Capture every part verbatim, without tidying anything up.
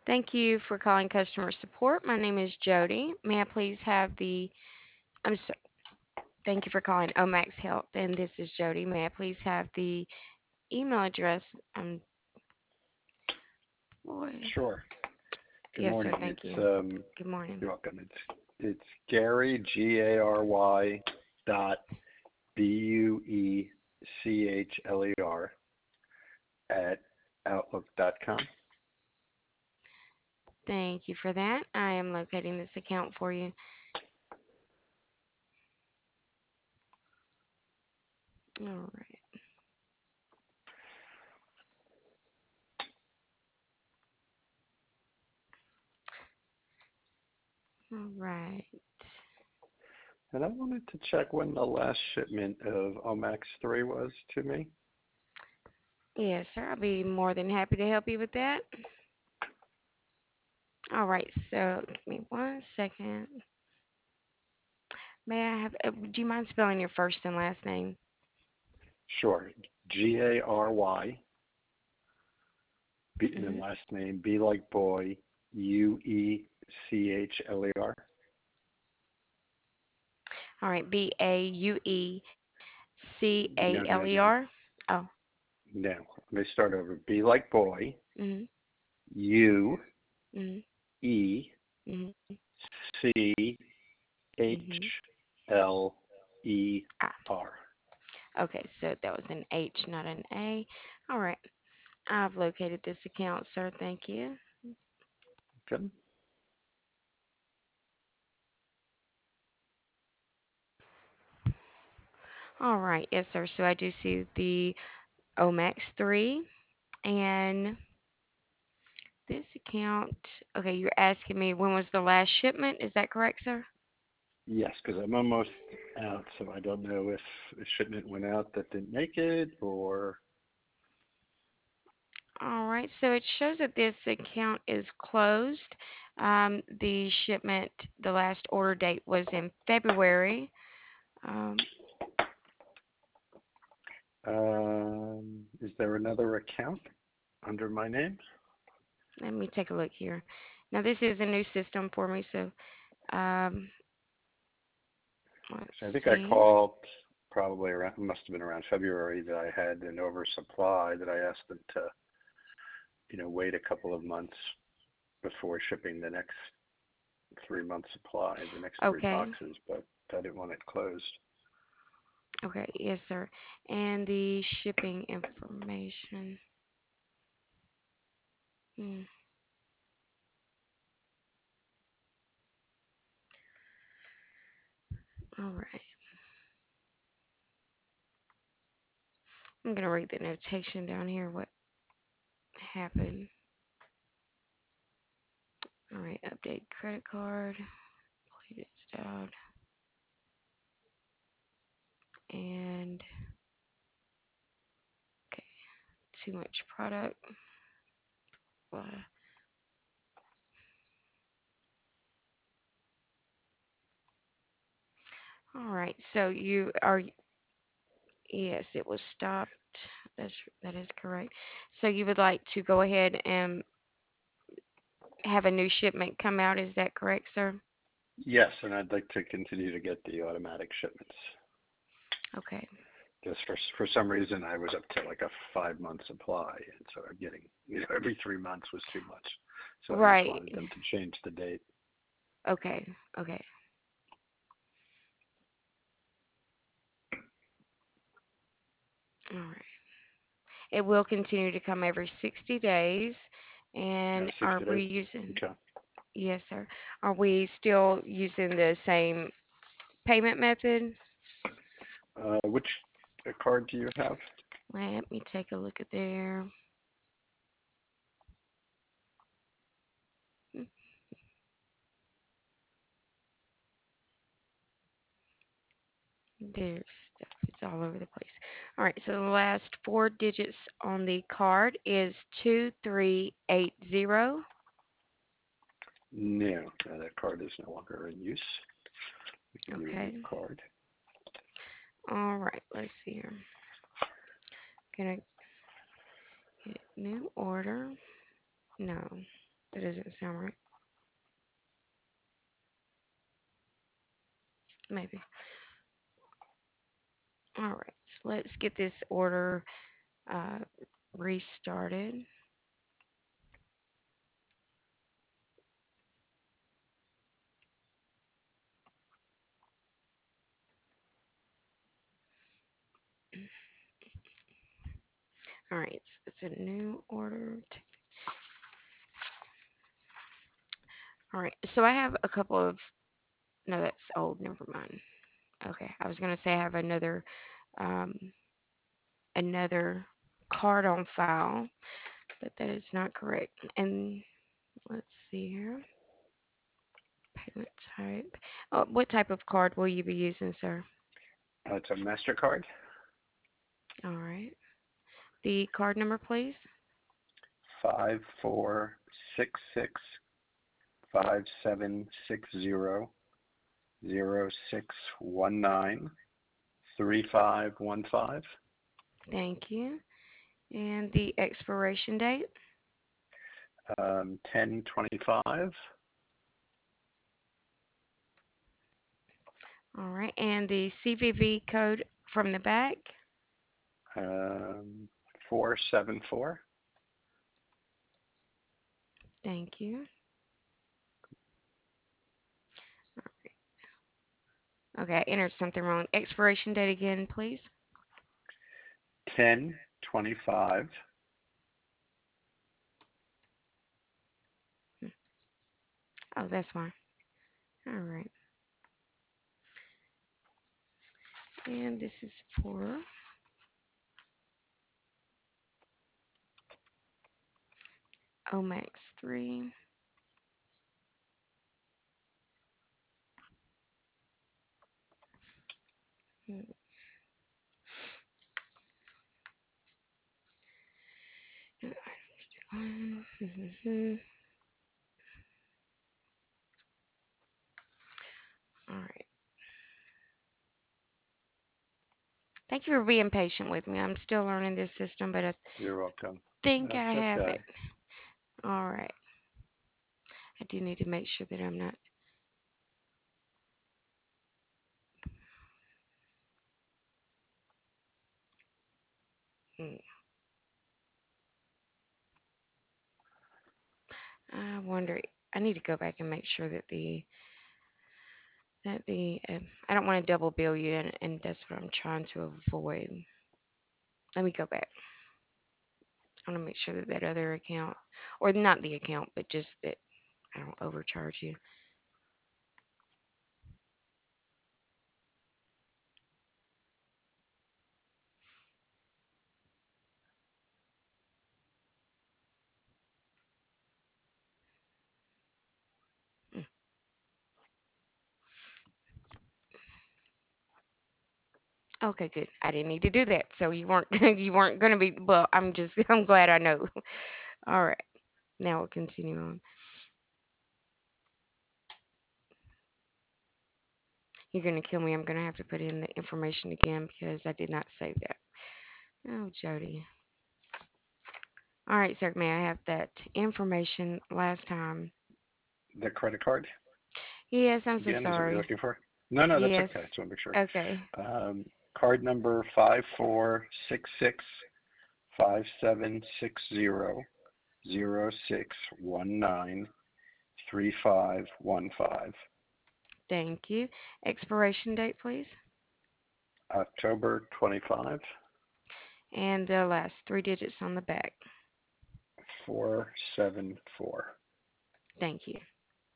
Thank you for calling customer support. My name is Jody. May I please have the, I'm so, thank you for calling Omax Health, and this is Jody. May I please have the email address? Um, boy. Sure. Good Yes, sir. morning. Thank It's you. um Good morning. you're welcome. It's it's Gary G A R Y dot B U E C H L E R at outlook dot com. Thank you for that. I am locating this account for you. All right. All right. And I wanted to check when the last shipment of Omax three was to me. Yes, sir. I'll be more than happy to help you with that. All right. So give me one second. May I have, uh, do you mind spelling your first and last name? Sure. G A R Y, B, and then Hmm. last name B like boy, U E C H L E R. All right. B A U E C A No, L no, E no, R. Oh. no. Let me start over. B like boy, Mhm. U Mhm. E Mhm. C H Mhm. L E Ah. R. Okay. So that was an H, not an A. All right. I've located this account, sir. Thank you. Good. All right. Yes, sir. So I do see the Omax three and this account. Okay. You're asking me when was the last shipment? Is that correct, sir? Yes, because I'm almost out, so I don't know if a shipment went out that didn't make it or. All right, so it shows that this account is closed. Um, the shipment, the last order date was in February. Um, Um, is there another account under my name? Let me take a look here. Now, this is a new system for me, so um, let's So I think I see. called probably around, must have been around February that I had an oversupply that I asked them to, you know, wait a couple of months before shipping the next three month supply, the next three Okay, boxes, but I didn't want it closed. okay, yes, sir. And the shipping information. Hmm, all right, I'm gonna read the notation down here. What happened? All right, update credit card, completed styled, and okay, too much product. Uh, all right, so you are, yes, it was stopped. That's that is correct. So you would like to go ahead and have a new shipment come out, is that correct, sir? Yes, and I'd like to continue to get the automatic shipments. Okay. Just for for some reason, I was up to like a five month supply, and so I'm getting, you know, every three months was too much. So I just Right. wanted them to change the date. Okay. Okay. All right. It will continue to come every sixty days. Uh, And are sixty we days. using, Okay. yes, sir. Are we still using the same payment method? Uh, which uh, card do you have? Let me take a look at there. There's stuff. It's all over the place. All right, so the last four digits on the card is two three eight zero. No, uh, that card is no longer in use. We give you a new Okay. card. All right, let's see here. Gonna get new order. No. That doesn't sound right. Maybe. All right. So let's get this order uh, restarted. All right. So it's a new order. All right. So I have a couple of. No, that's old. Never mind. Okay. I was gonna say I have another um, another card on file, but that is not correct. And let's see here. Payment type. Oh, what type of card will you be using, sir? Uh, it's a MasterCard. All right. The card number, please. Five four six six five seven six zero zero six one nine three five one five. Thank you. And the expiration date. Um, ten twenty five. All right. And the C V V code from the back. Um, four seven four. Thank you. Okay, I entered something wrong. Expiration date again, please. Ten twenty five. Oh, that's fine. All right. And this is for Omax three. All right. Thank you for being patient with me. I'm still learning this system, but I You're welcome. think That's I have okay. it. All right. I do need to make sure that I'm not. mm, I wonder. I need to go back and make sure that the that the uh, I don't want to double bill you, and, and that's what I'm trying to avoid. Let me go back. I want to make sure that that other account, or not the account, but just that I don't overcharge you. Mm. Okay, good. I didn't need to do that, so you weren't you weren't gonna be. Well, I'm just I'm glad I know. All right, now we'll continue on. You're gonna kill me. I'm gonna have to put in the information again because I did not save that. Oh, Jody. All right, sir. May I have that information last time? The credit card Yes, I'm so again is what you're sorry. looking for? No, no, that's okay. I Yes. just want to make sure. Okay. Um, card number five four six six five seven six zero zero six one nine three five one five. Thank you. Expiration date, please. October twenty-five. And the last three digits on the back. four seven four. Thank you.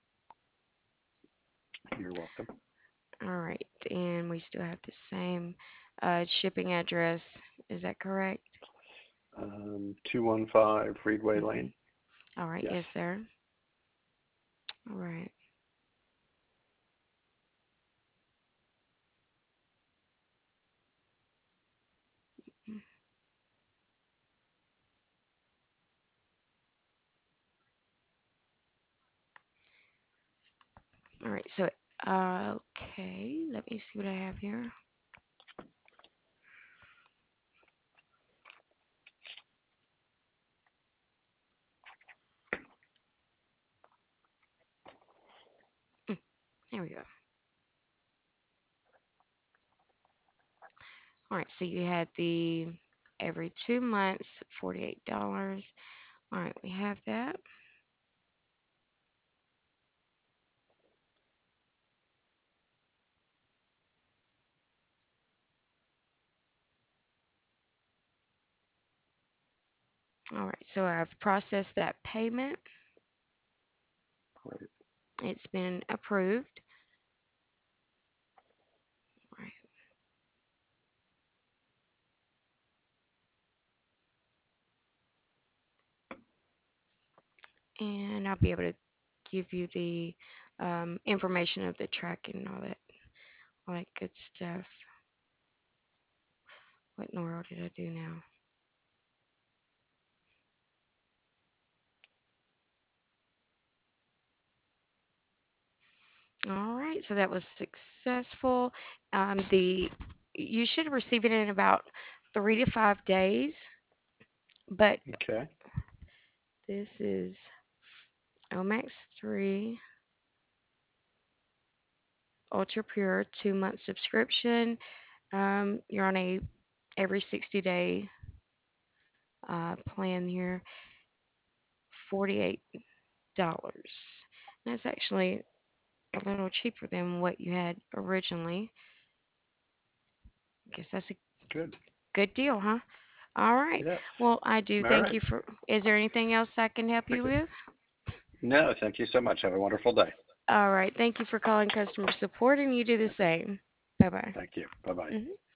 You're welcome. All right. And we still have the same uh, shipping address. Is that correct? Um, two one five Reedway hmm Lane. All right. Yes. Yes, sir. All right. Mm. All right. So, uh, okay. Let me see what I have here. yeah. All right. So you had the every two months, forty-eight dollars. All right. We have that. All right. So I've processed that payment. Great. It's been approved. All right. And I'll be able to give you the um, information of the tracking and all that, all that good stuff. What in the world did I do now? All right, so that was successful. Um, the you should receive it in about three to five days, but Okay. this is Omax three Ultra Pure two month subscription. Um, you're on a every sixty day uh, plan here, forty-eight dollars. That's actually a little cheaper than what you had originally. I guess that's a Good. good deal, huh? All right. Yes. Well, I do All thank right. you for. Is there anything else I can help you Okay. with? No, thank you so much. Have a wonderful day. All right. Thank you for calling customer support, and you do the same. Bye bye. Thank you. Bye bye. Mhm.